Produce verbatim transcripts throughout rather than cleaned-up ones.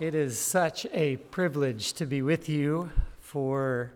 It is such a privilege to be with you for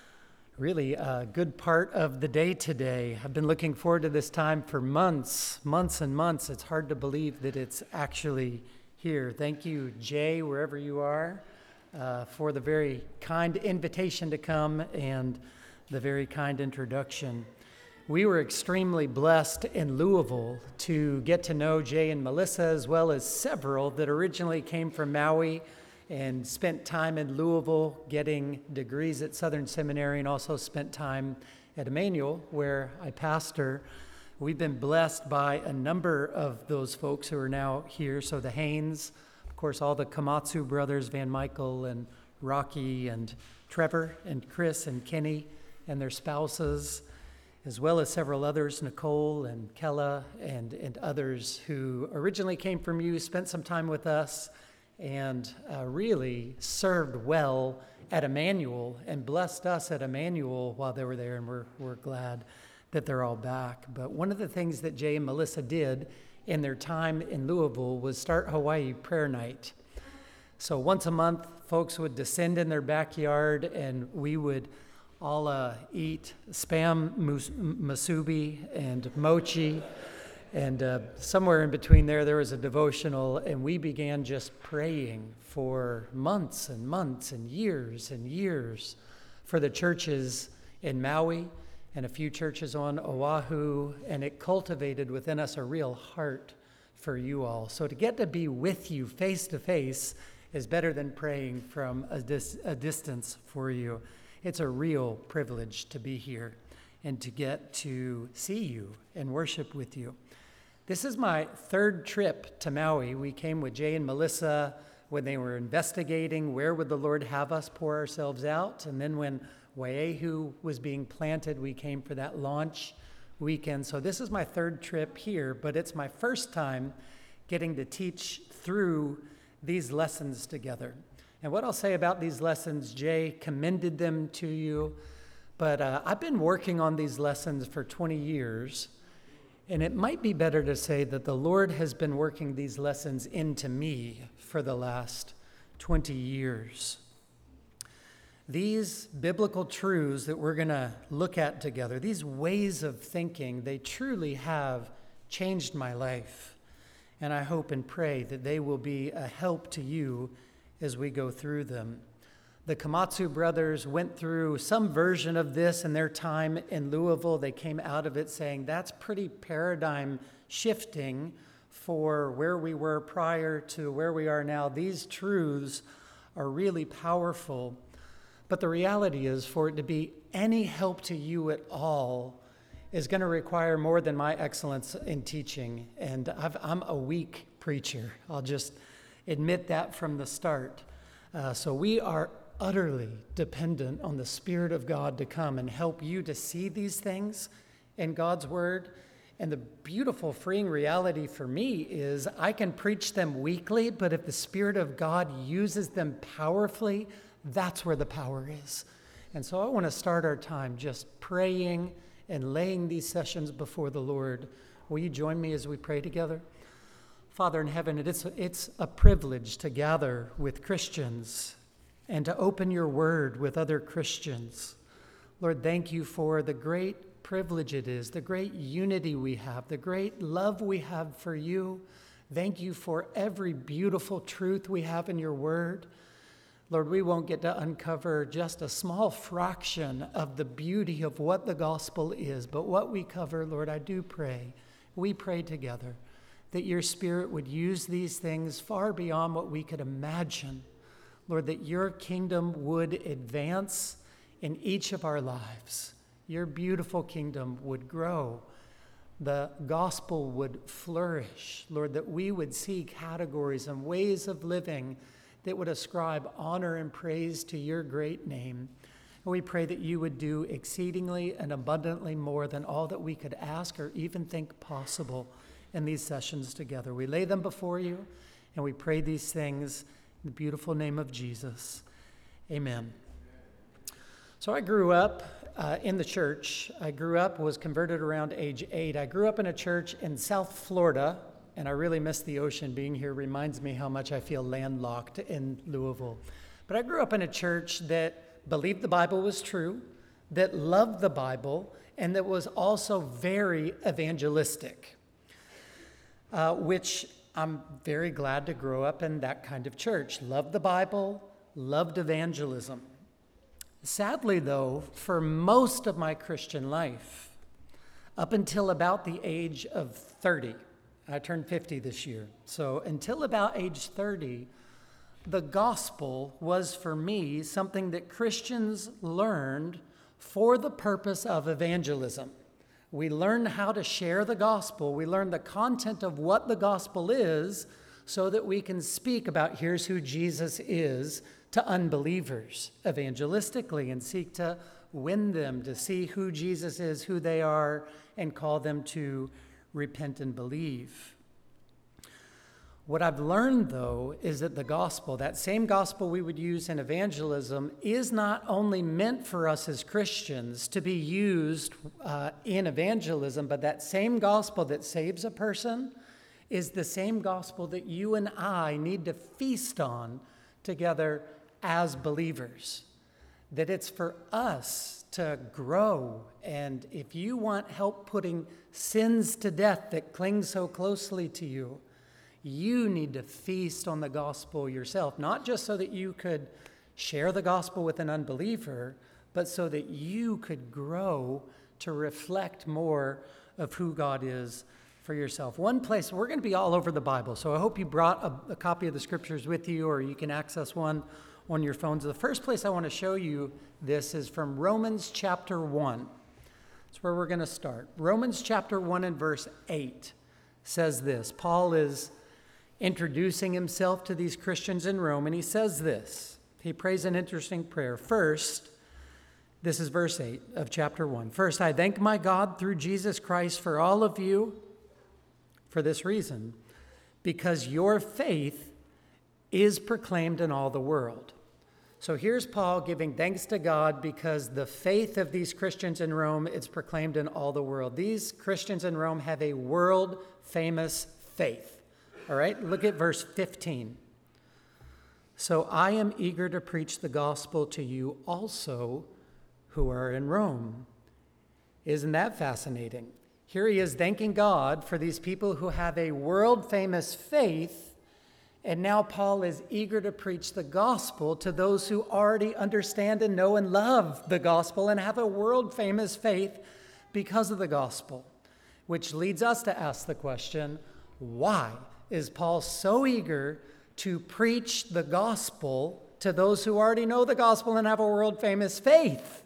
really a good part of the day today. I've been looking forward to this time for months, months and months. It's hard to believe that it's actually here. Thank you, Jay, wherever you are, uh, for the very kind invitation to come and the very kind introduction. We were extremely blessed in Louisville to get to know Jay and Melissa, as well as several that originally came from Maui and spent time in Louisville getting degrees at Southern Seminary, and also spent time at Emmanuel, where I pastor. We've been blessed by a number of those folks who are now here. So the Haynes, of course, all the Komatsu brothers, Van Michael and Rocky and Trevor and Chris and Kenny and their spouses, as well as several others, Nicole and Kella and, and others who originally came from you, spent some time with us, and uh, really served well at Emmanuel and blessed us at Emmanuel while they were there, and we're, we're glad that they're all back. But one of the things that Jay and Melissa did in their time in Louisville was start Hawaii Prayer Night. So once a month, folks would descend in their backyard, and we would all uh, eat spam mus- musubi and mochi, and uh, somewhere in between there, there was a devotional, and we began just praying for months and months and years and years for the churches in Maui and a few churches on Oahu, and it cultivated within us a real heart for you all. So to get to be with you face to face is better than praying from a, dis- a distance for you. It's a real privilege to be here and to get to see you and worship with you. This is my third trip to Maui. We came with Jay and Melissa when they were investigating where would the Lord have us pour ourselves out. And then when Waiahu was being planted, we came for that launch weekend. So this is my third trip here, but it's my first time getting to teach through these lessons together. And what I'll say about these lessons, Jay commended them to you, but uh, I've been working on these lessons for twenty years, and it might be better to say that the Lord has been working these lessons into me for the last twenty years. These biblical truths that we're going to look at together, these ways of thinking, they truly have changed my life, and I hope and pray that they will be a help to you as we go through them. The Komatsu brothers went through some version of this in their time in Louisville. They came out of it saying that's pretty paradigm shifting for where we were prior to where we are now. These truths are really powerful. But the reality is, for it to be any help to you at all is going to require more than my excellence in teaching. And I've, I'm a weak preacher. I'll just admit that from the start. Uh, so we are utterly dependent on the Spirit of God to come and help you to see these things in God's Word. And the beautiful, freeing reality for me is I can preach them weakly, but if the Spirit of God uses them powerfully, that's where the power is. And so I want to start our time just praying and laying these sessions before the Lord. Will you join me as we pray together? Father in heaven, it's, it's a privilege to gather with Christians and to open your word with other Christians. Lord, thank you for the great privilege it is, the great unity we have, the great love we have for you. Thank you for every beautiful truth we have in your word. Lord, we won't get to uncover just a small fraction of the beauty of what the gospel is, but what we cover, Lord, I do pray, we pray together, that your Spirit would use these things far beyond what we could imagine. Lord, that your kingdom would advance in each of our lives. Your beautiful kingdom would grow. The gospel would flourish. Lord, that we would see categories and ways of living that would ascribe honor and praise to your great name. And we pray that you would do exceedingly and abundantly more than all that we could ask or even think possible in these sessions together. We lay them before you, and we pray these things in the beautiful name of Jesus. Amen. So I grew up uh, in the church. I grew up, was converted around age eight. I grew up in a church in South Florida and I really miss the ocean. Being here reminds me how much I feel landlocked in Louisville. But I grew up in a church that believed the Bible was true, that loved the Bible, and that was also very evangelistic, uh, which I'm very glad to grow up in that kind of church. Loved the Bible, loved evangelism. Sadly, though, for most of my Christian life, up until about the age of thirty, I turned fifty this year, so until about age thirty, the gospel was for me something that Christians learned for the purpose of evangelism. We learn how to share the gospel. We learn the content of what the gospel is so that we can speak about here's who Jesus is to unbelievers evangelistically and seek to win them to see who Jesus is, who they are, and call them to repent and believe. What I've learned, though, is that the gospel, that same gospel we would use in evangelism, is not only meant for us as Christians to be used uh, in evangelism, but that same gospel that saves a person is the same gospel that you and I need to feast on together as believers. That it's for us to grow, and if you want help putting sins to death that cling so closely to you, you need to feast on the gospel yourself, not just so that you could share the gospel with an unbeliever, but so that you could grow to reflect more of who God is for yourself. One place, we're going to be all over the Bible, so I hope you brought a, a copy of the scriptures with you, or you can access one on your phones. The first place I want to show you this is from Romans chapter one. That's where we're going to start. Romans chapter one and verse eight says this. Paul is introducing himself to these Christians in Rome, and he says this. He prays an interesting prayer. First, this is verse eight of chapter one. First, I thank my God through Jesus Christ for all of you for this reason, because your faith is proclaimed in all the world. So here's Paul giving thanks to God because the faith of these Christians in Rome is proclaimed in all the world. These Christians in Rome have a world-famous faith. All right, look at verse fifteen. So I am eager to preach the gospel to you also who are in Rome. Isn't that fascinating? Here he is thanking God for these people who have a world-famous faith, and now Paul is eager to preach the gospel to those who already understand and know and love the gospel and have a world-famous faith because of the gospel, which leads us to ask the question, why is Paul so eager to preach the gospel to those who already know the gospel and have a world-famous faith?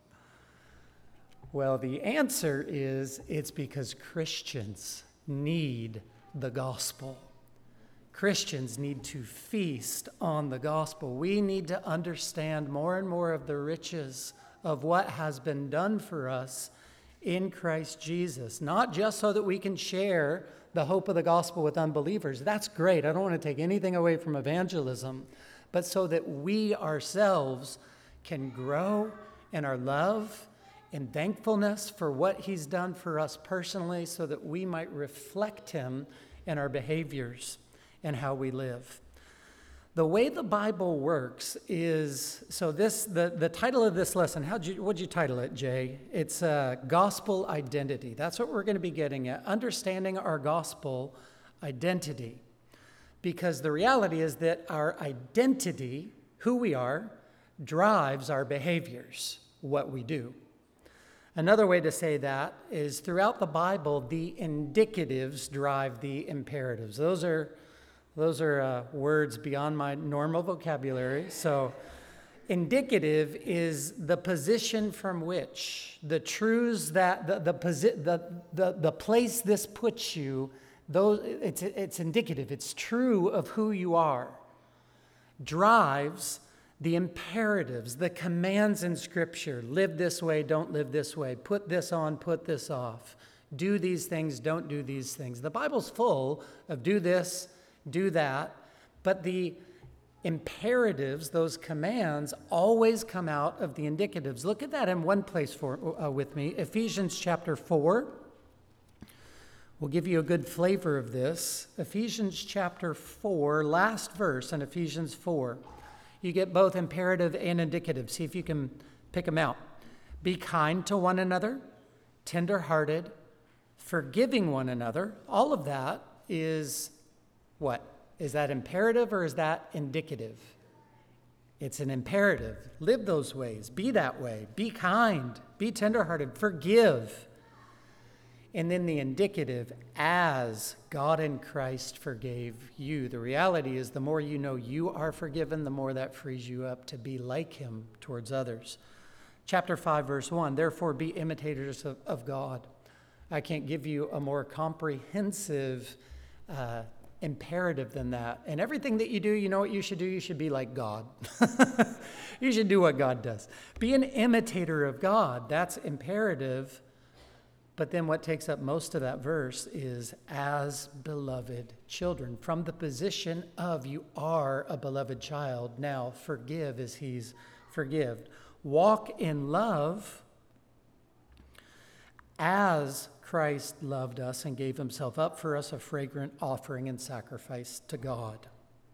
Well, the answer is it's because Christians need the gospel. Christians need to feast on the gospel. We need to understand more and more of the riches of what has been done for us in Christ Jesus, not just so that we can share the hope of the gospel with unbelievers. That's great. I don't want to take anything away from evangelism, but so that we ourselves can grow in our love and thankfulness for what he's done for us personally, so that we might reflect him in our behaviors and how we live. The way the Bible works is, so this, the, the title of this lesson, how'd you, what'd you title it, Jay? It's uh, Gospel Identity. That's what we're going to be getting at, understanding our gospel identity. Because the reality is that our identity, who we are, drives our behaviors, what we do. Another way to say that is throughout the Bible, the indicatives drive the imperatives. Those are Those are uh, words beyond my normal vocabulary. So indicative is the position from which the truths that the the, posi- the, the, the place this puts you, those it's it's indicative. It's true of who you are. Drives the imperatives, the commands in Scripture. Live this way, don't live this way. Put this on, put this off. Do these things, don't do these things. The Bible's full of do this, do that, but the imperatives, those commands, always come out of the indicatives. Look at that in one place for uh, with me, Ephesians chapter four. will give you a good flavor of this. Ephesians chapter four, last verse in Ephesians four. You get both imperative and indicative. See if you can pick them out. Be kind to one another, tender-hearted, forgiving one another. All of that is what? Is that imperative or is that indicative? It's an imperative. Live those ways. Be that way. Be kind. Be tender-hearted. Forgive. And then the indicative, as God in Christ forgave you. The reality is the more you know you are forgiven, the more that frees you up to be like him towards others. Chapter five, verse one, therefore be imitators of, of God. I can't give you a more comprehensive uh, imperative than that. And everything that you do, you know what you should do? You should be like God. You should do what God does. Be an imitator of God. That's imperative. But then what takes up most of that verse is as beloved children. From the position of you are a beloved child, now forgive as he's forgiven. Walk in love as Christ loved us and gave himself up for us, a fragrant offering and sacrifice to God.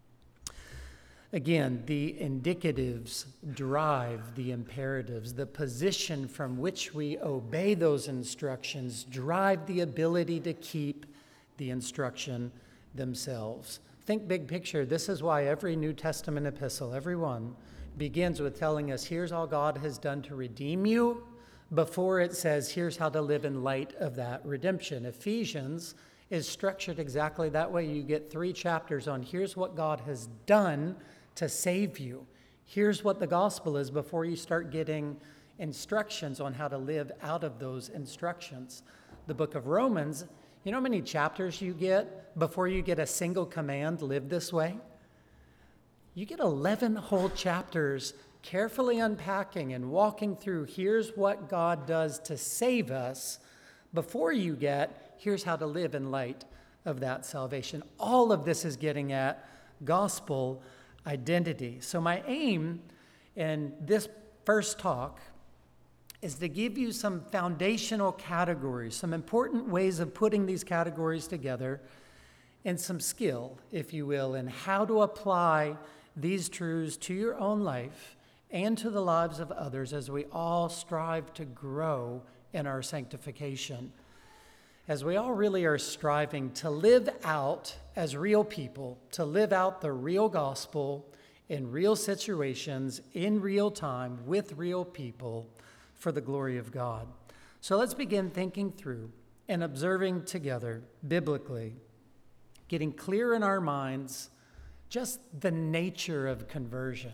Again, the indicatives drive the imperatives. The position from which we obey those instructions drive the ability to keep the instruction themselves. Think big picture. This is why every New Testament epistle, every one, begins with telling us, here's all God has done to redeem you, before it says, here's how to live in light of that redemption. Ephesians is structured exactly that way. You get three chapters on here's what God has done to save you. Here's what the gospel is before you start getting instructions on how to live out of those instructions. The book of Romans, you know how many chapters you get before you get a single command, live this way? You get eleven whole chapters carefully unpacking and walking through here's what God does to save us before you get here's how to live in light of that salvation. All of this is getting at gospel identity. So my aim in this first talk is to give you some foundational categories, some important ways of putting these categories together, and some skill, if you will, in how to apply these truths to your own life and to the lives of others as we all strive to grow in our sanctification. As we all really are striving to live out as real people, to live out the real gospel in real situations, in real time, with real people, for the glory of God. So let's begin thinking through and observing together biblically, getting clear in our minds just the nature of conversion.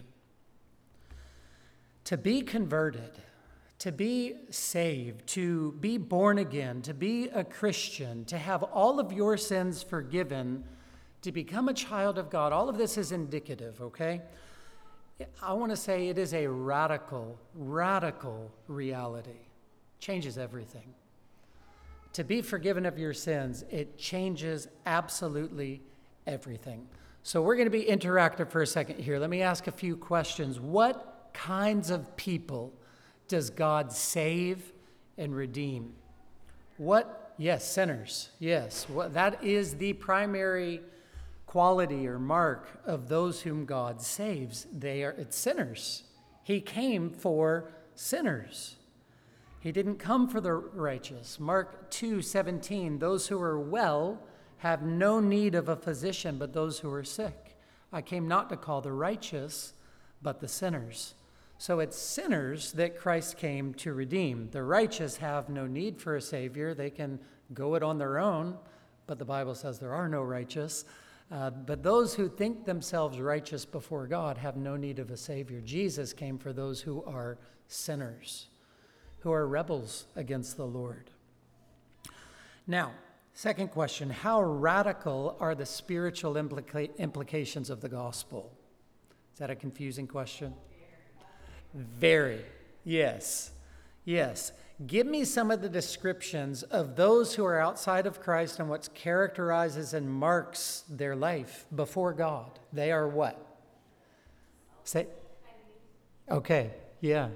To be converted, to be saved, to be born again, to be a Christian, to have all of your sins forgiven, to become a child of God, all of this is indicative, okay? I want to say it is a radical, radical reality. Changes everything. To be forgiven of your sins, it changes absolutely everything. So we're going to be interactive for a second here. Let me ask a few questions. What kinds of people does God save and redeem? What? Yes, sinners. Yes. What, that is the primary quality or mark of those whom God saves. They are it's sinners. He came for sinners. He didn't come for the righteous. Mark two seventeen, those who are well have no need of a physician, but those who are sick. I came not to call the righteous, but the sinners. So it's sinners that Christ came to redeem. The righteous have no need for a Savior. They can go it on their own, but the Bible says there are no righteous. Uh, but those who think themselves righteous before God have no need of a Savior. Jesus came for those who are sinners, who are rebels against the Lord. Now, second question, how radical are the spiritual implica- implications of the gospel? Is that a confusing question? Very. Yes. Yes. Give me some of the descriptions of those who are outside of Christ and what characterizes and marks their life before God. They are what? Say. Okay. Yeah.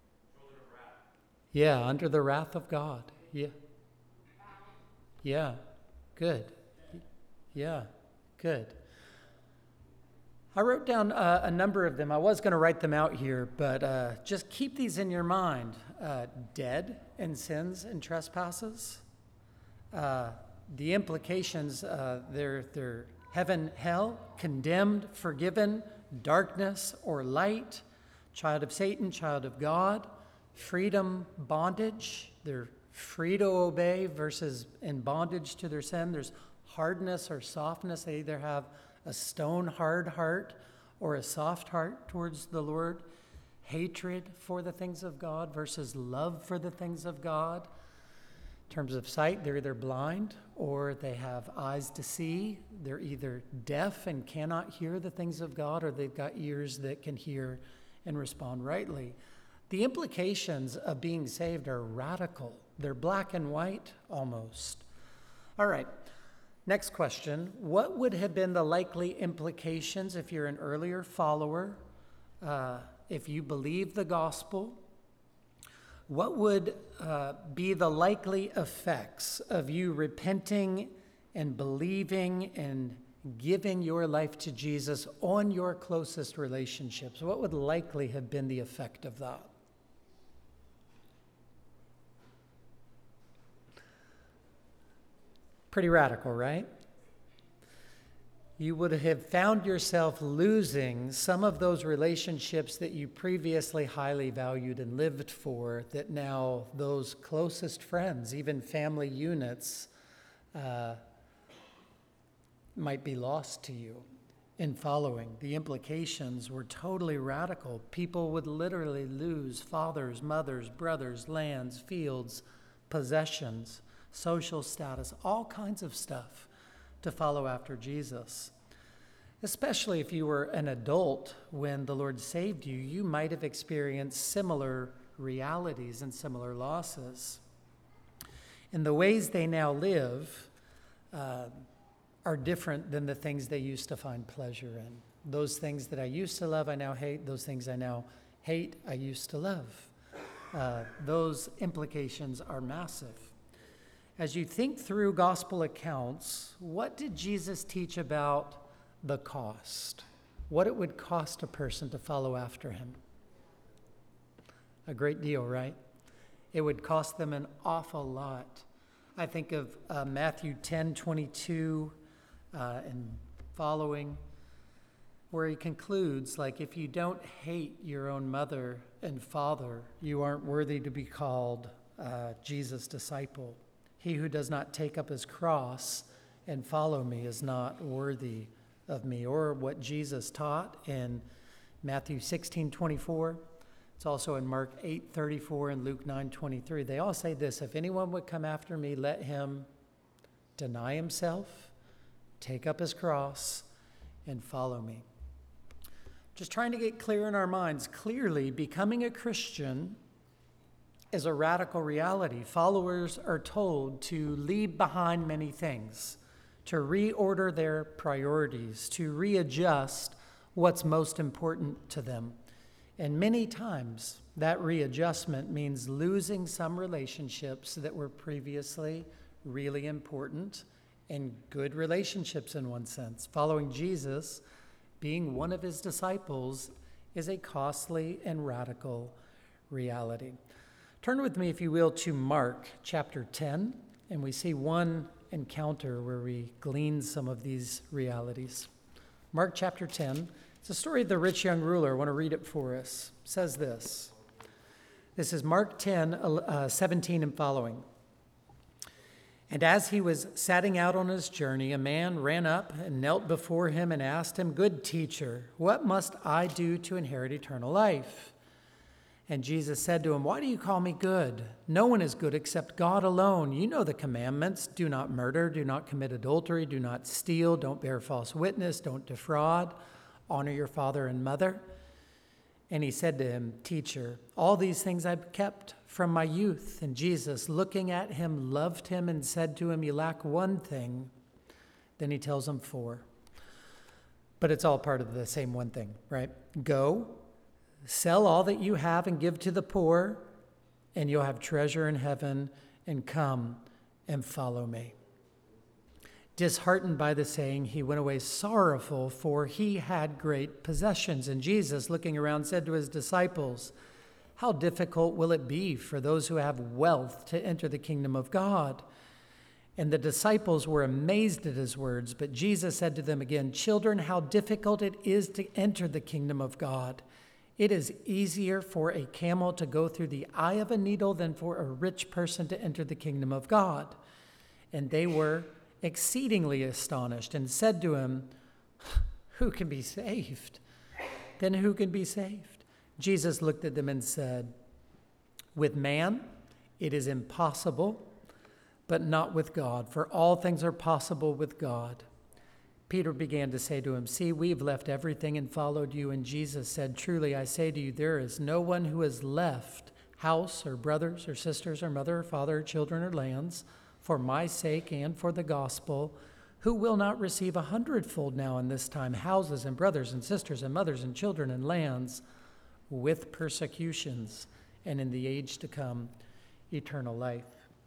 Yeah, under the wrath of God. Yeah. Yeah. Good. Yeah, good. I wrote down uh, a number of them. I was going to write them out here, but uh, just keep these in your mind. Uh, dead in sins and trespasses. Uh, the implications, uh, they're, they're heaven, hell, condemned, forgiven, darkness or light, child of Satan, child of God, freedom, bondage. They're free to obey versus in bondage to their sin. There's hardness or softness. They either have a stone hard heart or a soft heart towards the Lord. Hatred for the things of God versus love for the things of God. In terms of sight, they're either blind or they have eyes to see. They're either deaf and cannot hear the things of God, or they've got ears that can hear and respond rightly. The implications of being saved are radical. They're black and white almost. All right. Next question. What would have been the likely implications if you're an earlier follower, uh, if you believe the gospel? What would uh, be the likely effects of you repenting and believing and giving your life to Jesus on your closest relationships? What would likely have been the effect of that? Pretty radical, right? You would have found yourself losing some of those relationships that you previously highly valued and lived for, that now those closest friends, even family units, uh, might be lost to you in following. The implications were totally radical. People would literally lose fathers, mothers, brothers, lands, fields, possessions, social status, all kinds of stuff to follow after Jesus. Especially if you were an adult when the Lord saved you, you might have experienced similar realities and similar losses. And the ways they now live uh, are different than the things they used to find pleasure in. Those things that I used to love, I now hate. Those things I now hate, I used to love. Uh, those implications are massive. As you think through gospel accounts, what did Jesus teach about the cost? What it would cost a person to follow after him? A great deal, right? It would cost them an awful lot. I think of uh, Matthew ten twenty-two uh, and following, where he concludes, like, if you don't hate your own mother and father, you aren't worthy to be called uh, Jesus' disciple. He who does not take up his cross and follow me is not worthy of me. Or what Jesus taught in Matthew sixteen twenty-four. It's also in Mark eight thirty-four and Luke nine twenty-three. They all say this: if anyone would come after me, let him deny himself, take up his cross, and follow me. Just trying to get clear in our minds. Clearly, becoming a Christian is a radical reality. Followers are told to leave behind many things, to reorder their priorities, to readjust what's most important to them. And many times that readjustment means losing some relationships that were previously really important and good relationships in one sense. Following Jesus, being one of his disciples, is a costly and radical reality. Turn with me, if you will, to Mark chapter ten, and we see one encounter where we glean some of these realities. Mark chapter ten, it's a story of the rich young ruler. I want to read it for us. It says this. This is Mark ten, uh, seventeen and following. And as he was setting out on his journey, a man ran up and knelt before him and asked him, "Good teacher, what must I do to inherit eternal life?" And Jesus said to him, "Why do you call me good? No one is good except God alone. You know the commandments. Do not murder, do not commit adultery, do not steal, don't bear false witness, don't defraud, honor your father and mother." And he said to him, "Teacher, all these things I've kept from my youth." And Jesus, looking at him, loved him and said to him, "You lack one thing." Then he tells him four. But it's all part of the same one thing, right? Go. Sell all that you have and give to the poor, and you'll have treasure in heaven, and come and follow me. Disheartened by the saying, he went away sorrowful, for he had great possessions. And Jesus, looking around, said to his disciples, how difficult will it be for those who have wealth to enter the kingdom of God? And the disciples were amazed at his words, but Jesus said to them again, children, how difficult it is to enter the kingdom of God. It is easier for a camel to go through the eye of a needle than for a rich person to enter the kingdom of God. And they were exceedingly astonished and said to him, who can be saved? Then who can be saved? Jesus looked at them and said, with man it is impossible, but not with God, for all things are possible with God. Peter began to say to him, see, we've left everything and followed you. And Jesus said, truly, I say to you, there is no one who has left house or brothers or sisters or mother or father or children or lands for my sake and for the gospel, who will not receive a hundredfold now in this time houses and brothers and sisters and mothers and children and lands with persecutions, and in the age to come, eternal life.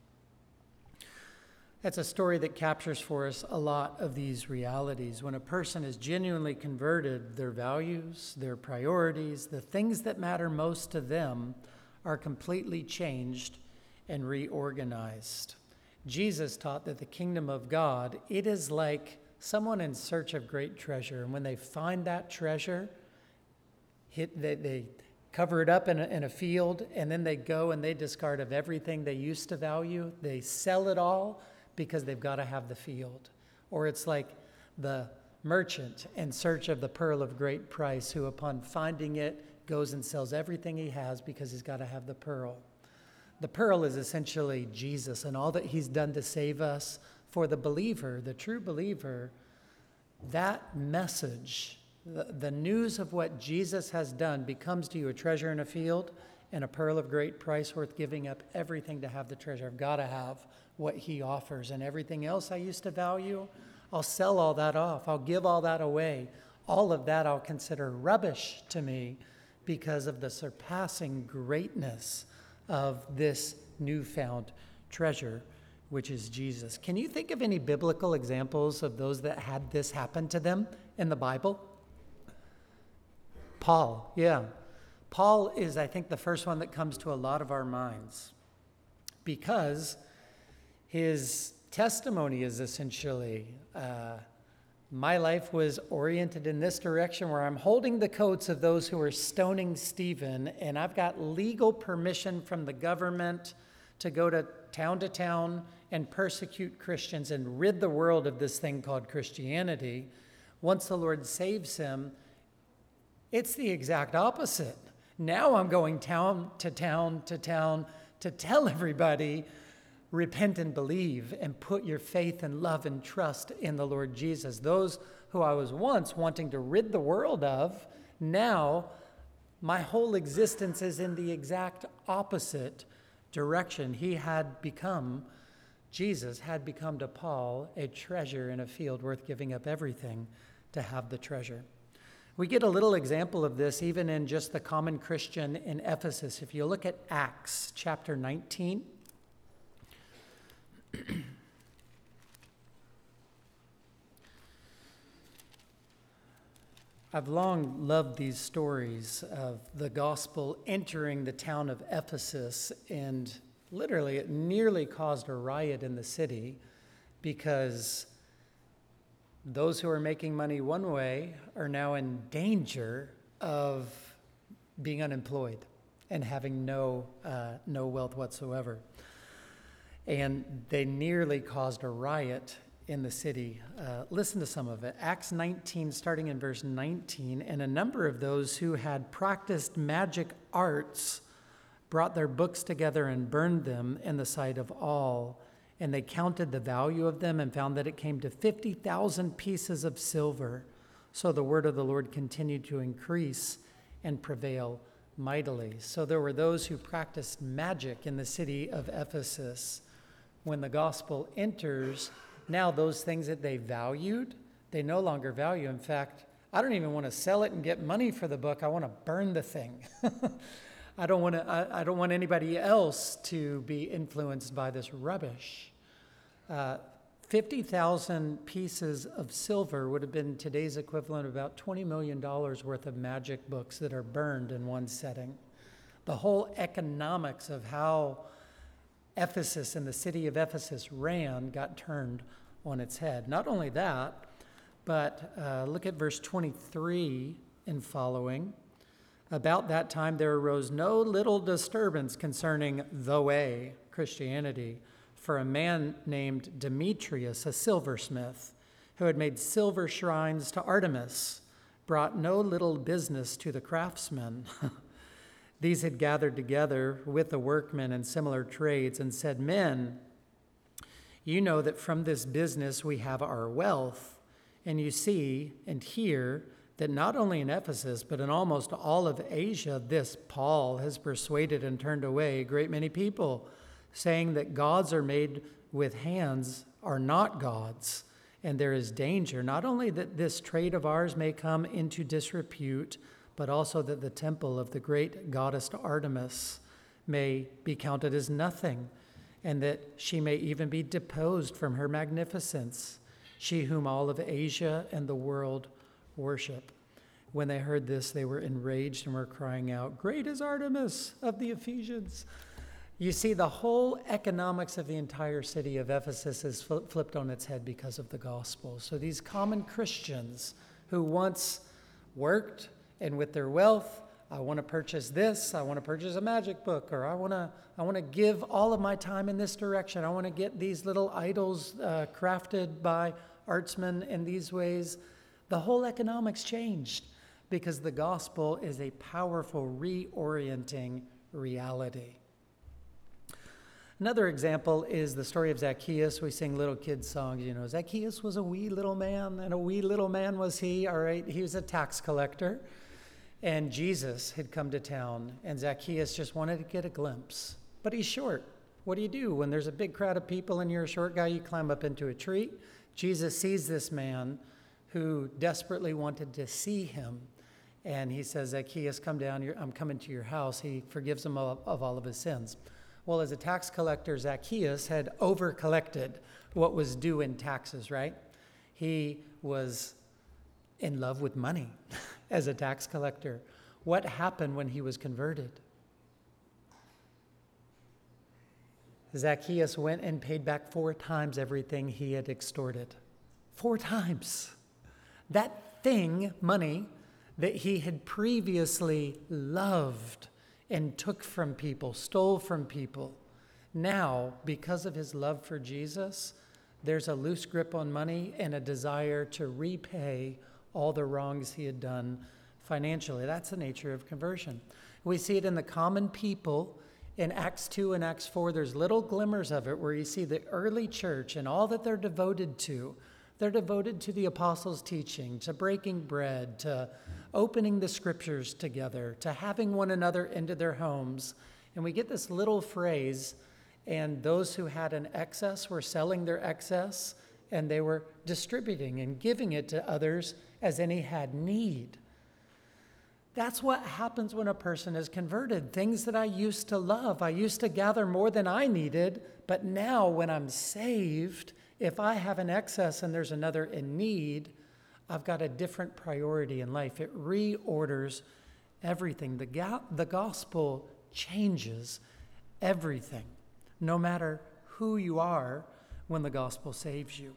That's a story that captures for us a lot of these realities. When a person is genuinely converted, their values, their priorities, the things that matter most to them are completely changed and reorganized. Jesus taught that the kingdom of God, it is like someone in search of great treasure. And when they find that treasure, hit, they, they cover it up in a, in a field, and then they go and they discard of everything they used to value. They sell it all because they've got to have the field. Or it's like the merchant in search of the pearl of great price, who upon finding it goes and sells everything he has because he's got to have the pearl. The pearl is essentially Jesus and all that he's done to save us. For the believer, the true believer, that message, the, the news of what Jesus has done, becomes to you a treasure in a field and a pearl of great price, worth giving up everything to have the treasure. I've got to have what he offers, and everything else I used to value, I'll sell all that off. I'll give all that away. All of that I'll consider rubbish to me because of the surpassing greatness of this newfound treasure, which is Jesus. Can you think of any biblical examples of those that had this happen to them in the Bible? Paul, yeah. Paul is, I think, the first one that comes to a lot of our minds, because his testimony is essentially, uh, my life was oriented in this direction, where I'm holding the coats of those who are stoning Stephen, and I've got legal permission from the government to go to town to town and persecute Christians and rid the world of this thing called Christianity. Once the Lord saves him, it's the exact opposite. Now I'm going town to town to town to tell everybody, repent and believe and put your faith and love and trust in the Lord Jesus. Those who I was once wanting to rid the world of, now my whole existence is in the exact opposite direction. He had become, Jesus had become to Paul a treasure in a field worth giving up everything to have the treasure. We get a little example of this even in just the common Christian in Ephesus. If you look at Acts chapter nineteen, I've long loved these stories of the gospel entering the town of Ephesus, and literally it nearly caused a riot in the city because those who are making money one way are now in danger of being unemployed and having no uh, no wealth whatsoever. And they nearly caused a riot in the city. Uh, listen to some of it. Acts nineteen, starting in verse nineteen, and a number of those who had practiced magic arts brought their books together and burned them in the sight of all. And they counted the value of them and found that it came to fifty thousand pieces of silver. So the word of the Lord continued to increase and prevail mightily. So there were those who practiced magic in the city of Ephesus. When the gospel enters, now those things that they valued, they no longer value. In fact, I don't even want to sell it and get money for the book. I want to burn the thing. I don't want to, I, I don't want anybody else to be influenced by this rubbish. Uh, fifty thousand pieces of silver would have been today's equivalent of about twenty million dollars worth of magic books that are burned in one setting. The whole economics of how Ephesus and the city of Ephesus ran got turned on its head. Not only that, but uh, look at verse twenty-three and following. About that time there arose no little disturbance concerning the way, Christianity, for a man named Demetrius, a silversmith, who had made silver shrines to Artemis, brought no little business to the craftsmen. These had gathered together with the workmen in similar trades and said, "Men, you know that from this business we have our wealth, and you see and hear that not only in Ephesus, but in almost all of Asia, this Paul has persuaded and turned away a great many people, saying that gods are made with hands are not gods, and there is danger, not only that this trade of ours may come into disrepute, but also that the temple of the great goddess Artemis may be counted as nothing, and that she may even be deposed from her magnificence, she whom all of Asia and the world worship." When they heard this, they were enraged and were crying out, "Great is Artemis of the Ephesians." You see, the whole economics of the entire city of Ephesus is flipped on its head because of the gospel. So these common Christians who once worked, and with their wealth, I want to purchase this, I want to purchase a magic book, or I want to I want to give all of my time in this direction. I want to get these little idols uh, crafted by artsmen in these ways. The whole economics changed because the gospel is a powerful reorienting reality. Another example is the story of Zacchaeus. We sing little kids songs, you know, Zacchaeus was a wee little man, and a wee little man was he, all right? He was a tax collector, and Jesus had come to town, and Zacchaeus just wanted to get a glimpse. But he's short. What do you do when there's a big crowd of people and you're a short guy? You climb up into a tree. Jesus sees this man who desperately wanted to see him, and he says, "Zacchaeus, come down. You're, I'm coming to your house." He forgives him of, of all of his sins. Well, as a tax collector, Zacchaeus had over-collected what was due in taxes, right? He was in love with money as a tax collector. What happened when he was converted? Zacchaeus went and paid back four times everything he had extorted. Four times. That thing, money, that he had previously loved and took from people, stole from people. Now, because of his love for Jesus, there's a loose grip on money and a desire to repay all the wrongs he had done financially. That's the nature of conversion. We see it in the common people. In Acts two and Acts four, there's little glimmers of it where you see the early church and all that they're devoted to. They're devoted to the apostles' teaching, to breaking bread, to opening the scriptures together, to having one another into their homes. And we get this little phrase, and those who had an excess were selling their excess, and they were distributing and giving it to others as any had need. That's what happens when a person is converted. Things that I used to love, I used to gather more than I needed, but now when I'm saved, if I have an excess and there's another in need, I've got a different priority in life. It reorders everything. The, ga- the gospel changes everything, no matter who you are when the gospel saves you.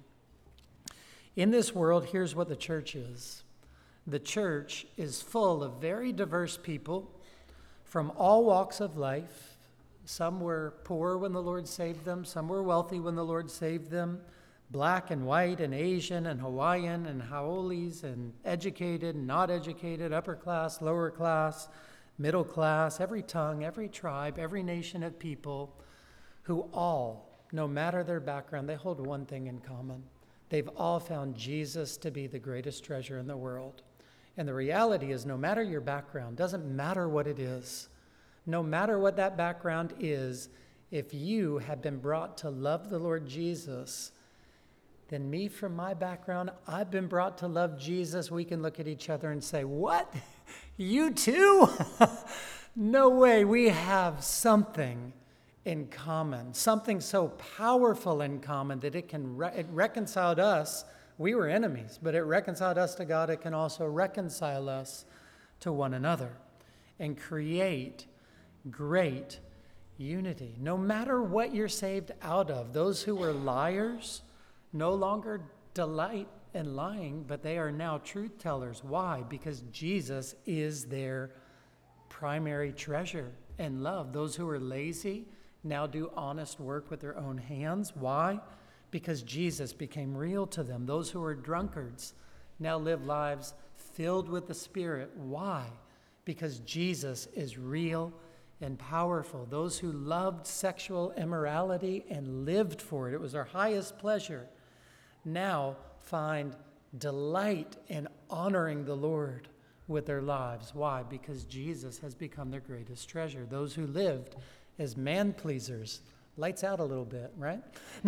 In this world, here's what the church is. The church is full of very diverse people from all walks of life. Some were poor when the Lord saved them. Some were wealthy when the Lord saved them. Black and white and Asian and Hawaiian and Haoles and educated and not educated, upper class, lower class, middle class, every tongue, every tribe, every nation of people who all, no matter their background, they hold one thing in common. They've all found Jesus to be the greatest treasure in the world. And the reality is, no matter your background, doesn't matter what it is, no matter what that background is, if you have been brought to love the Lord Jesus, then me from my background, I've been brought to love Jesus. We can look at each other and say, "What? You too?" No way. We have something in common, something so powerful in common that it can re- it reconciled us. We were enemies, but it reconciled us to God. It can also reconcile us to one another and create great unity. No matter what you're saved out of, those who were liars no longer delight in lying, but they are now truth tellers. Why? Because Jesus is their primary treasure and love. Those who are lazy now do honest work with their own hands. Why? Because Jesus became real to them. Those who are drunkards now live lives filled with the Spirit. Why? Because Jesus is real and powerful. Those who loved sexual immorality and lived for it, it was their highest pleasure, now find delight in honoring the Lord with their lives. Why? Because Jesus has become their greatest treasure. Those who lived as man-pleasers, lights out a little bit, right?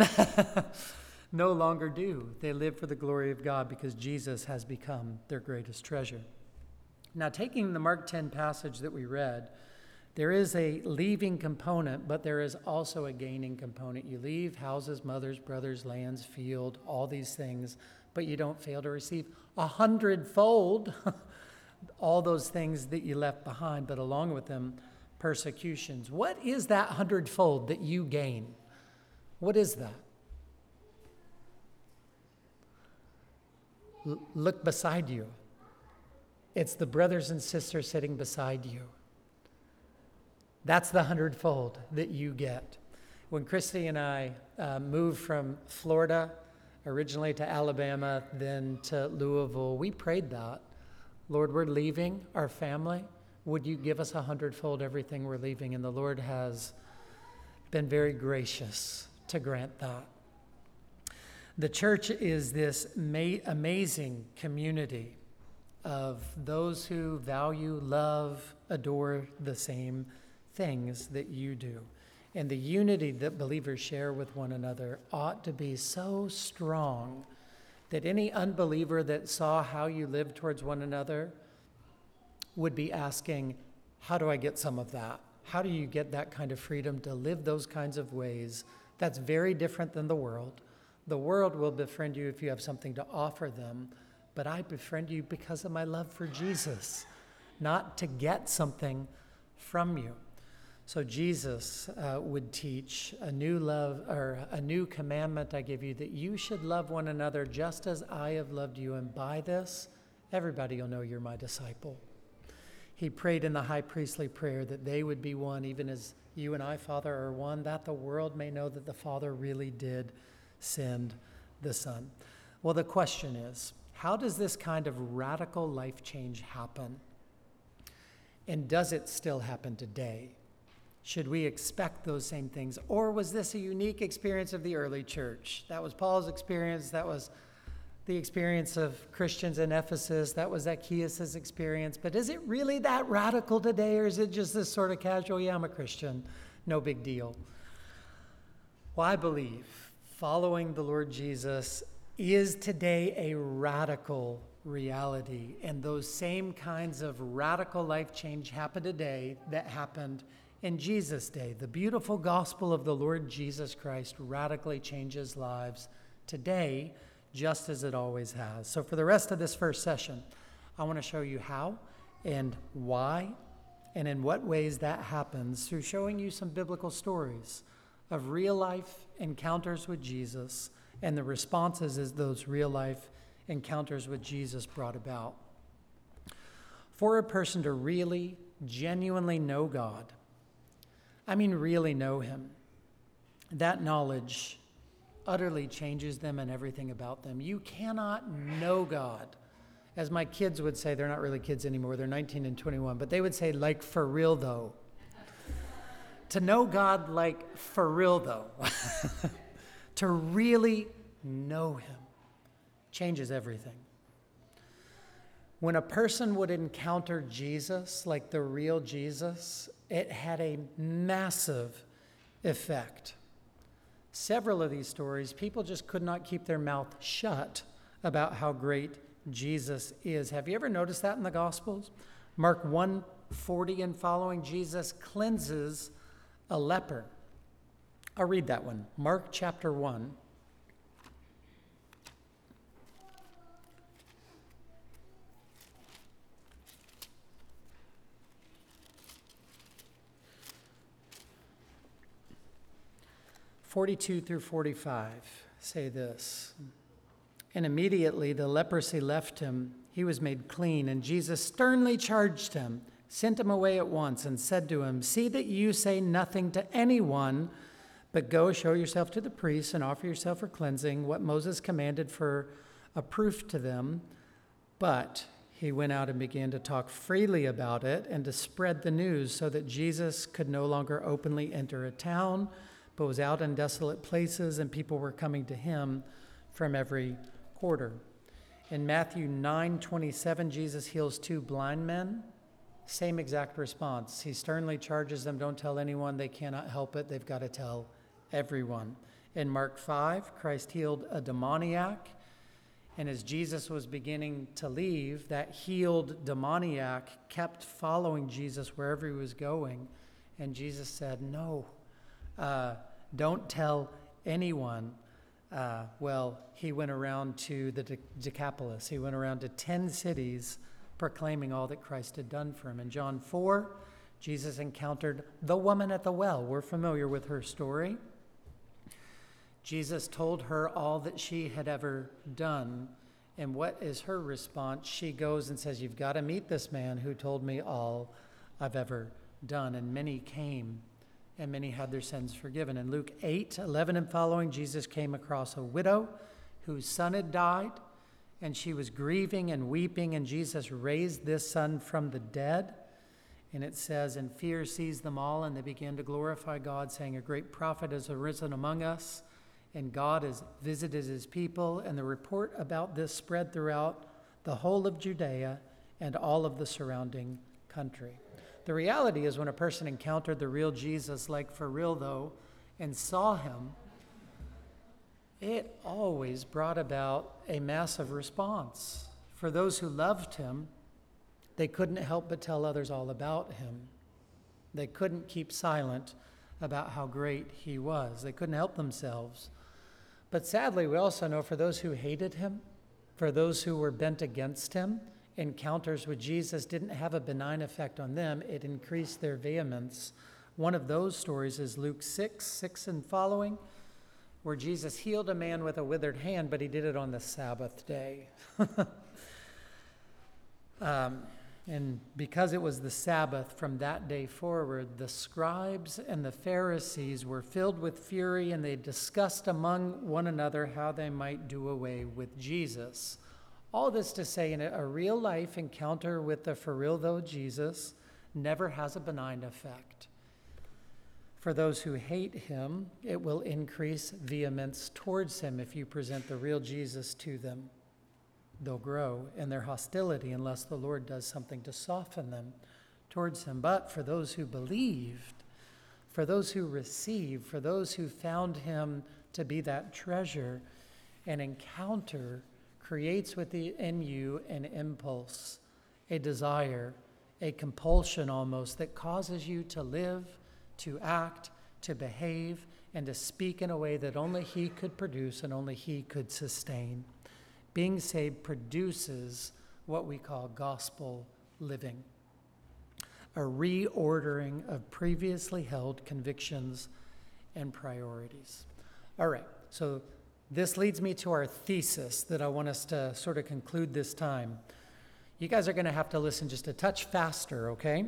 No longer do. They live for the glory of God because Jesus has become their greatest treasure. Now, taking the Mark ten passage that we read, there is a leaving component, but there is also a gaining component. You leave houses, mothers, brothers, lands, field, all these things, but you don't fail to receive a hundredfold all those things that you left behind, but along with them, persecutions. What is that hundredfold that you gain? What is that? L- look beside you. It's the brothers and sisters sitting beside you. That's the hundredfold that you get. When Christy and I uh, moved from Florida, originally to Alabama, then to Louisville, we prayed that. Lord, we're leaving our family. Would you give us a hundredfold everything we're leaving? And the Lord has been very gracious to grant that. The church is this ma- amazing community of those who value, love, adore the same things that you do. And the unity that believers share with one another ought to be so strong that any unbeliever that saw how you live towards one another would be asking, how do I get some of that? How do you get that kind of freedom to live those kinds of ways? That's very different than the world. The world will befriend you if you have something to offer them, but I befriend you because of my love for Jesus, not to get something from you. So Jesus uh, would teach a new love, or a new commandment I give you, that you should love one another just as I have loved you. And by this, everybody will know you're my disciple. He prayed in the high priestly prayer that they would be one, even as you and I, Father, are one, that the world may know that the Father really did send the Son. Well, the question is, how does this kind of radical life change happen? And does it still happen today? Should we expect those same things? Or was this a unique experience of the early church? That was Paul's experience. That was the experience of Christians in Ephesus. That was Zacchaeus' experience. But is it really that radical today, or is it just this sort of casual, yeah, I'm a Christian, no big deal? Well, I believe following the Lord Jesus is today a radical reality. And those same kinds of radical life change happen today that happened in Jesus' day. The beautiful gospel of the Lord Jesus Christ radically changes lives today, just as it always has. So for the rest of this first session, I want to show you how and why and in what ways that happens through showing you some biblical stories of real life encounters with Jesus and the responses as those real life encounters with Jesus brought about. For a person to really, genuinely know God, I mean really know him, that knowledge utterly changes them and everything about them. You cannot know God. As my kids would say, they're not really kids anymore, they're nineteen and twenty-one, but they would say, like, for real though. To know God like for real though, to really know him, changes everything. When a person would encounter Jesus, like the real Jesus, it had a massive effect. Several of these stories, people just could not keep their mouth shut about how great Jesus is. Have you ever noticed that in the Gospels? Mark one forty and following, Jesus cleanses a leper. I'll read that one. Mark chapter one. forty-two through forty-five say this. And immediately the leprosy left him. He was made clean, and Jesus sternly charged him, sent him away at once, and said to him, "See that you say nothing to anyone, but go show yourself to the priests and offer yourself for cleansing, what Moses commanded for a proof to them." But he went out and began to talk freely about it and to spread the news, so that Jesus could no longer openly enter a town, but was out in desolate places, and people were coming to him from every quarter. In Matthew nine twenty-seven, Jesus heals two blind men. Same exact response. He sternly charges them, don't tell anyone. They cannot help it. They've got to tell everyone. In Mark five, Christ healed a demoniac. And as Jesus was beginning to leave, that healed demoniac kept following Jesus wherever he was going. And Jesus said, no, uh, don't tell anyone. Uh, well, he went around to the De- Decapolis. He went around to ten cities proclaiming all that Christ had done for him. In John four, Jesus encountered the woman at the well. We're familiar with her story. Jesus told her all that she had ever done. And what is her response? She goes and says, "You've got to meet this man who told me all I've ever done." And many came, and many had their sins forgiven. In Luke eight eleven and following, Jesus came across a widow whose son had died, and she was grieving and weeping, and Jesus raised this son from the dead. And it says, "And fear seized them all, and they began to glorify God, saying, 'A great prophet has arisen among us, and God has visited his people.' And the report about this spread throughout the whole of Judea and all of the surrounding country." The reality is, when a person encountered the real Jesus, like for real though, and saw him, it always brought about a massive response. For those who loved him, they couldn't help but tell others all about him. They couldn't keep silent about how great he was. They couldn't help themselves. But sadly, we also know for those who hated him, for those who were bent against him, encounters with Jesus didn't have a benign effect on them. It increased their vehemence. One of those stories is Luke six, six and following, where Jesus healed a man with a withered hand, but he did it on the Sabbath day. um, and because it was the Sabbath, from that day forward, the scribes and the Pharisees were filled with fury, and they discussed among one another how they might do away with Jesus. All this to say, in a real life encounter with the for real though Jesus never has a benign effect. For those who hate him, it will increase vehemence towards him if you present the real Jesus to them. They'll grow in their hostility unless the Lord does something to soften them towards him. But for those who believed, for those who received, for those who found him to be that treasure, an encounter creates within you an impulse, a desire, a compulsion almost that causes you to live, to act, to behave, and to speak in a way that only he could produce and only he could sustain. Being saved produces what we call gospel living, a reordering of previously held convictions and priorities. All right, so this leads me to our thesis that I want us to sort of conclude this time. You guys are going to have to listen just a touch faster, okay?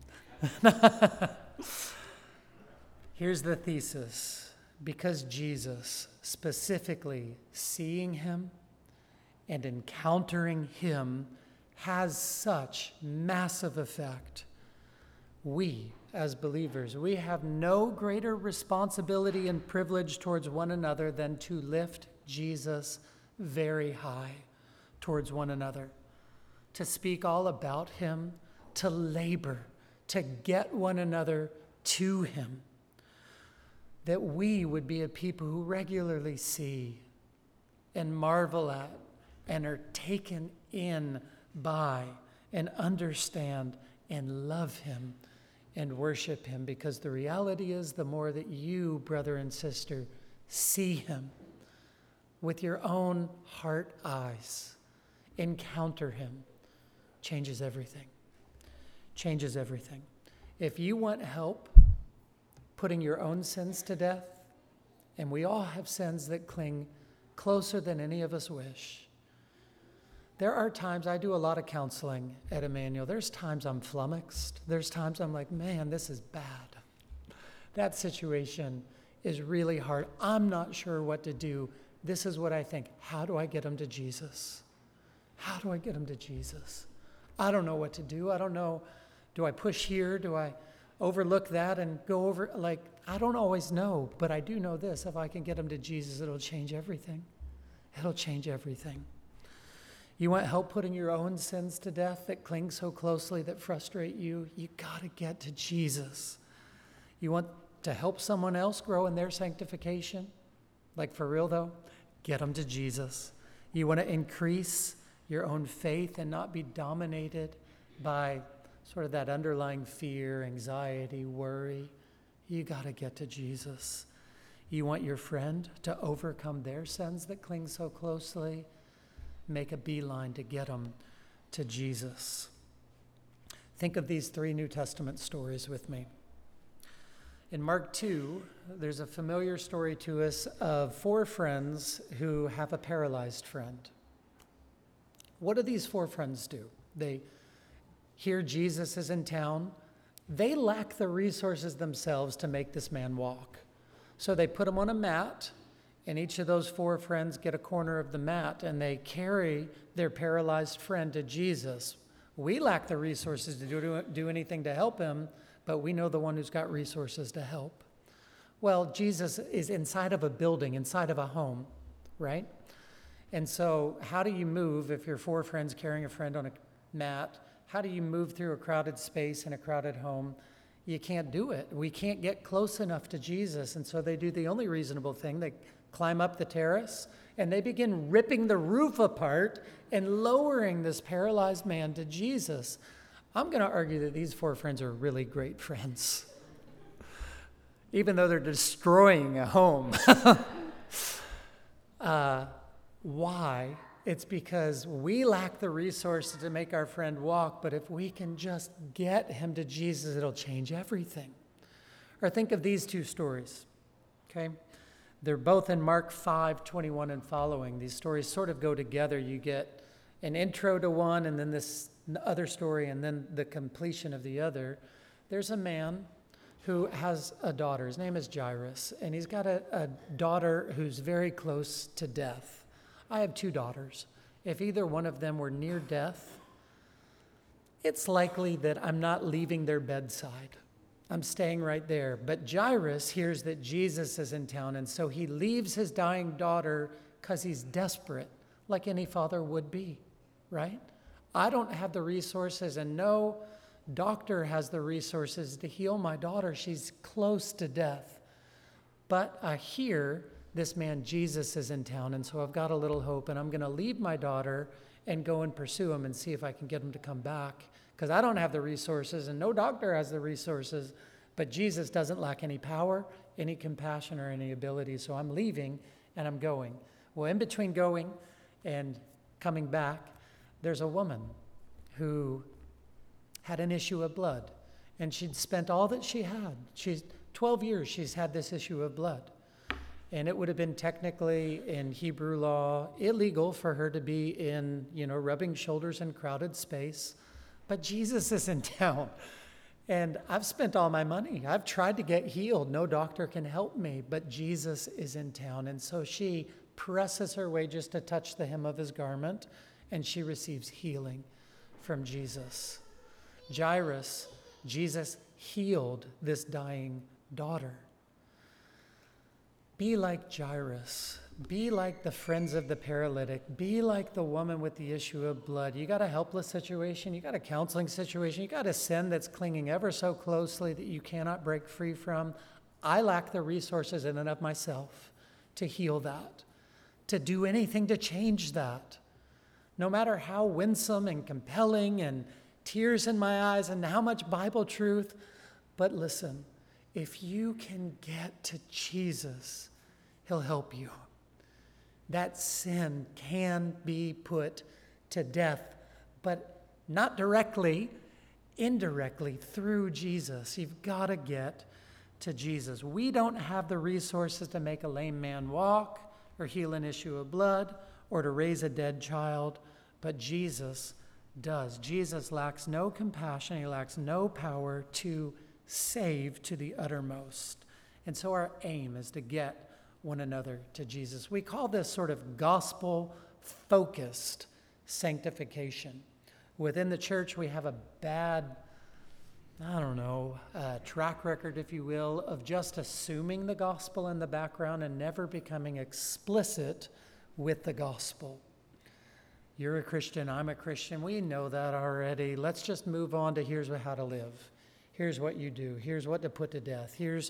Here's the thesis. Because Jesus, specifically seeing him and encountering him, has such massive effect, we, as believers, we have no greater responsibility and privilege towards one another than to lift Jesus very high towards one another, to speak all about him, to labor, to get one another to him, that we would be a people who regularly see and marvel at and are taken in by and understand and love him and worship him, because the reality is the more that you, brother and sister, see him with your own heart eyes, encounter him, changes everything. Changes everything. If you want help putting your own sins to death, and we all have sins that cling closer than any of us wish. There are times, I do a lot of counseling at Emmanuel. There's times I'm flummoxed. There's times I'm like, man, this is bad. That situation is really hard. I'm not sure what to do. This is what I think. How do I get them to Jesus? How do I get them to Jesus? I don't know what to do. I don't know. Do I push here? Do I overlook that and go over? Like, I don't always know, but I do know this. If I can get them to Jesus, it'll change everything. It'll change everything. You want help putting your own sins to death that cling so closely, that frustrate you? You got to get to Jesus. You want to help someone else grow in their sanctification? Like, for real though, get them to Jesus. You want to increase your own faith and not be dominated by sort of that underlying fear, anxiety, worry? You got to get to Jesus. You want your friend to overcome their sins that cling so closely? Make a beeline to get them to Jesus. Think of these three New Testament stories with me. In Mark two, there's a familiar story to us of four friends who have a paralyzed friend. What do these four friends do? They hear Jesus is in town. They lack the resources themselves to make this man walk. So they put him on a mat, and each of those four friends get a corner of the mat, and they carry their paralyzed friend to Jesus. We lack the resources to do, do anything to help him, but we know the one who's got resources to help. Well, Jesus is inside of a building, inside of a home, right? And so how do you move if you're four friends carrying a friend on a mat? How do you move through a crowded space in a crowded home? You can't do it. We can't get close enough to Jesus. And so they do the only reasonable thing. They climb up the terrace, and they begin ripping the roof apart and lowering this paralyzed man to Jesus. I'm going to argue that these four friends are really great friends, even though they're destroying a home. uh, why? It's because we lack the resources to make our friend walk, but if we can just get him to Jesus, it'll change everything. Or think of these two stories, okay? They're both in Mark five, twenty-one and following. These stories sort of go together. You get an intro to one, and then this other story, and then the completion of the other. There's a man who has a daughter. His name is Jairus, and he's got a, a daughter who's very close to death. I have two daughters. If either one of them were near death, it's likely that I'm not leaving their bedside. I'm staying right there. But Jairus hears that Jesus is in town, and so he leaves his dying daughter because he's desperate, like any father would be, right? I don't have the resources, and no doctor has the resources to heal my daughter. She's close to death. But I hear this man Jesus is in town, and so I've got a little hope, and I'm going to leave my daughter and go and pursue him and see if I can get him to come back, because I don't have the resources, and no doctor has the resources, but Jesus doesn't lack any power, any compassion, or any ability, so I'm leaving, and I'm going. Well, in between going and coming back, there's a woman who had an issue of blood, and she'd spent all that she had. She's twelve years she's had this issue of blood. And it would have been technically in Hebrew law illegal for her to be in, you know, rubbing shoulders in crowded space. But Jesus is in town. And I've spent all my money. I've tried to get healed. No doctor can help me, but Jesus is in town. And so she presses her way just to touch the hem of his garment, and she receives healing from Jesus. Jairus, Jesus healed this dying daughter. Be like Jairus. Be like the friends of the paralytic. Be like the woman with the issue of blood. You got a helpless situation. You got a counseling situation. You got a sin that's clinging ever so closely that you cannot break free from. I lack the resources in and of myself to heal that, to do anything to change that. No matter how winsome and compelling and tears in my eyes and how much Bible truth, But listen, if you can get to Jesus, he'll help you. That sin can be put to death, but not directly, indirectly through Jesus. You've got to get to Jesus. We don't have the resources to make a lame man walk or heal an issue of blood or to raise a dead child, but Jesus does. Jesus lacks no compassion. He lacks no power to save to the uttermost. And so our aim is to get one another to Jesus. We call this sort of gospel-focused sanctification. Within the church, we have a bad, I don't know, uh, track record, if you will, of just assuming the gospel in the background and never becoming explicit with the gospel. You're a Christian, I'm a Christian, we know that already. Let's just move on to here's how to live. Here's what you do. Here's what to put to death. Here's...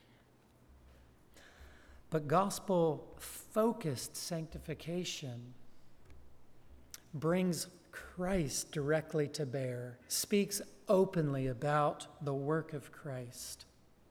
But gospel-focused sanctification brings Christ directly to bear, speaks openly about the work of Christ.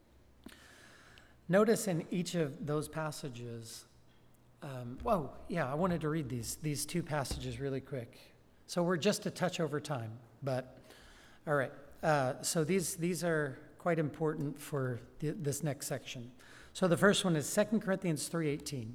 Notice in each of those passages, um, whoa, yeah, I wanted to read these, these two passages really quick. So we're just a touch over time, but all right. Uh, so these, these are quite important for th- this next section. So the first one is Second Corinthians three eighteen.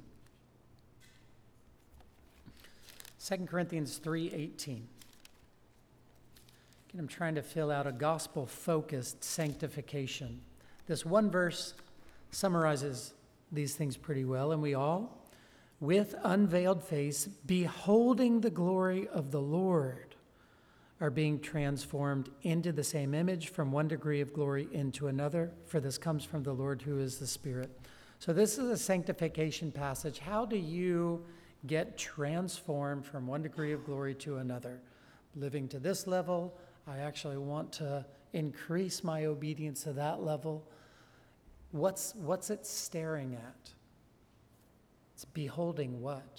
Second Corinthians three eighteen. Again, I'm trying to fill out a gospel-focused sanctification. This one verse summarizes these things pretty well, and we all, with unveiled face, beholding the glory of the Lord, are being transformed into the same image from one degree of glory into another, for this comes from the Lord who is the Spirit. So this is a sanctification passage. How do you get transformed from one degree of glory to another? Living to this level, I actually want to increase my obedience to that level. What's, what's it staring at? It's beholding what?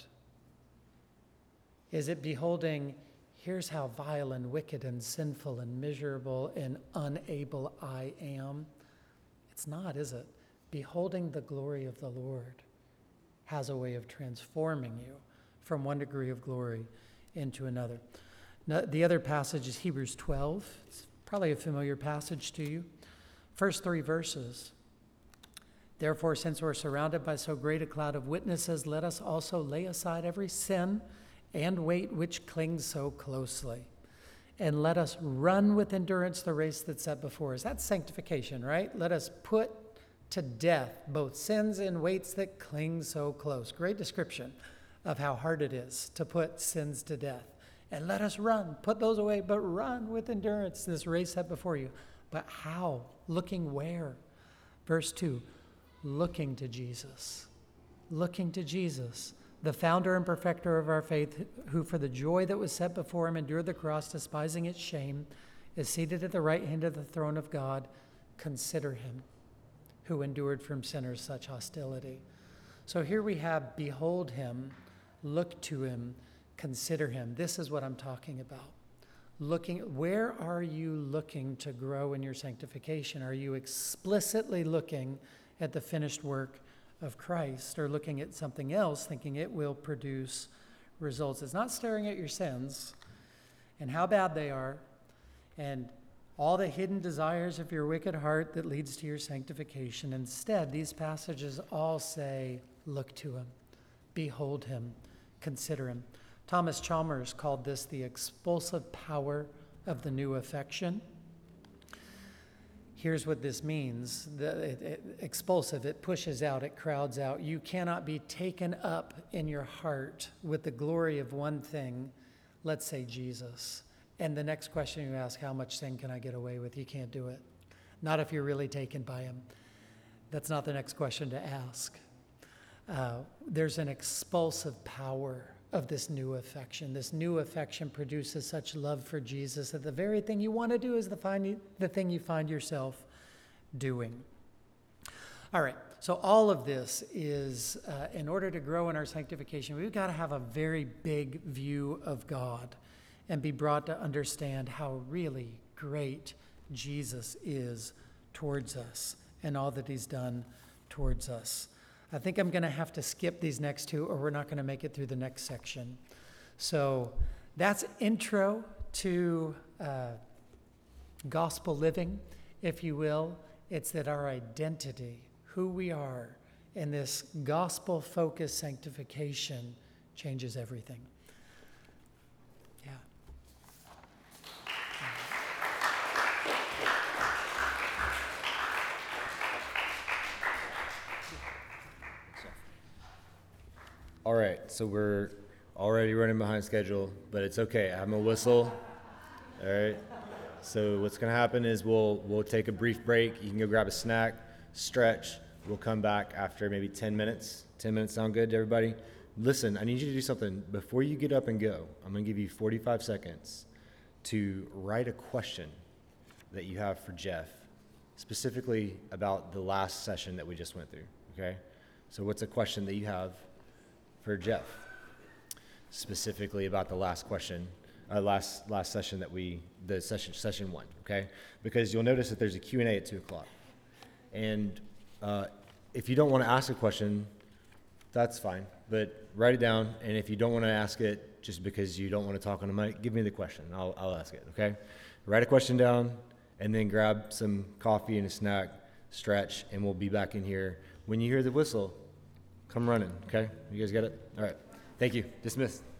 Is it beholding, here's how vile and wicked and sinful and miserable and unable I am? It's not, is it? Beholding the glory of the Lord has a way of transforming you from one degree of glory into another. Now, the other passage is Hebrews twelve. It's probably a familiar passage to you. First three verses. Therefore, since we're surrounded by so great a cloud of witnesses, let us also lay aside every sin and weight which clings so closely. And let us run with endurance the race that's set before us. That's sanctification, right? Let us put to death both sins and weights that cling so close. Great description of how hard it is to put sins to death. And let us run, put those away, but run with endurance this race set before you. But how? Looking where? Verse two, looking to Jesus. Looking to Jesus, the founder and perfecter of our faith, who for the joy that was set before him endured the cross, despising its shame, is seated at the right hand of the throne of God. Consider him, who endured from sinners such hostility. So here we have, behold him, look to him, consider him. This is what I'm talking about. Looking, where are you looking to grow in your sanctification? Are you explicitly looking at the finished work of Christ, or looking at something else thinking it will produce results? It's not staring at your sins and how bad they are and all the hidden desires of your wicked heart that leads to your sanctification. Instead, these passages all say, look to him, behold him, consider him. Thomas Chalmers called this the expulsive power of the new affection. Here's what this means. The, it, it, expulsive, it pushes out, it crowds out. You cannot be taken up in your heart with the glory of one thing, let's say Jesus. And the next question you ask, how much sin can I get away with? You can't do it. Not if you're really taken by him. That's not the next question to ask. Uh, there's an expulsive power of this new affection. This new affection produces such love for Jesus that the very thing you want to do is the, find, the thing you find yourself doing. All right, so all of this is, uh, in order to grow in our sanctification, we've got to have a very big view of God and be brought to understand how really great Jesus is towards us and all that he's done towards us. I think I'm going to have to skip these next two, or we're not going to make it through the next section. So that's intro to uh, gospel living, if you will. It's that our identity, who we are in this gospel-focused sanctification, changes everything. Yeah. All right, so we're already running behind schedule, but it's okay. I'm a whistle. All right. So what's going to happen is we'll we'll take a brief break. You can go grab a snack, stretch. We'll come back after maybe ten minutes. ten minutes sound good to everybody? Listen, I need you to do something. Before you get up and go, I'm going to give you forty-five seconds to write a question that you have for Jeff, specifically about the last session that we just went through, okay? So what's a question that you have for Jeff, specifically about the last question, uh, last last session that we, the session session one, okay? Because you'll notice that there's a Q and A at two o'clock. And uh, if you don't want to ask a question, that's fine, but write it down. And if you don't want to ask it just because you don't want to talk on the mic, give me the question. I'll, I'll ask it, okay? Write a question down, and then grab some coffee and a snack, stretch, and we'll be back in here. When you hear the whistle, come running, okay? You guys get it? All right. Thank you. Dismissed.